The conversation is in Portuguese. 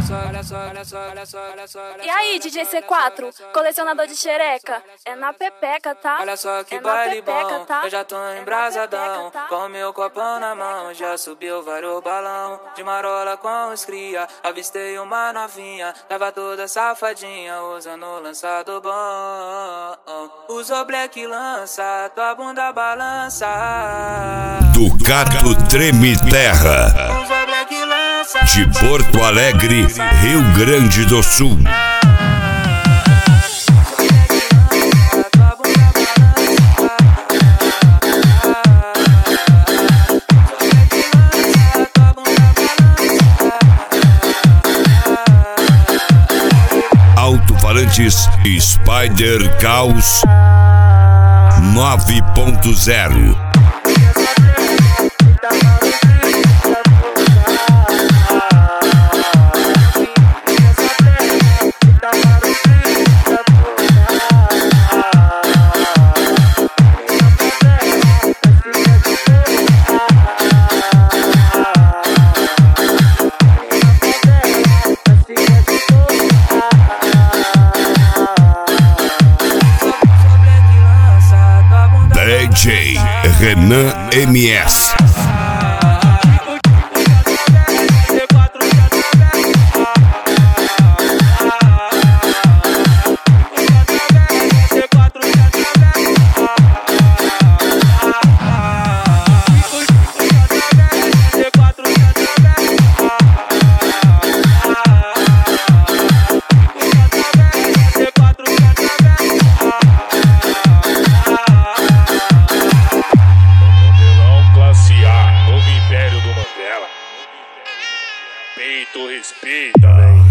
E aí, DJ C4, colecionador de xereca, é na pepeca, tá? Olha só que é baile pepeca, bom, tá? eu já tô embrasadão, tá? Com meu copão na mão, já subiu vários balão. De marola com os cria, avistei uma novinha, tava toda safadinha, usando o lançado bom. Usou black lança, tua bunda balança. Ducato Treme Terra, de Porto Alegre, Rio Grande do Sul. Alto-falantes Spider Caos 9.0. DJ Renan MS. Peito, respeita, velho.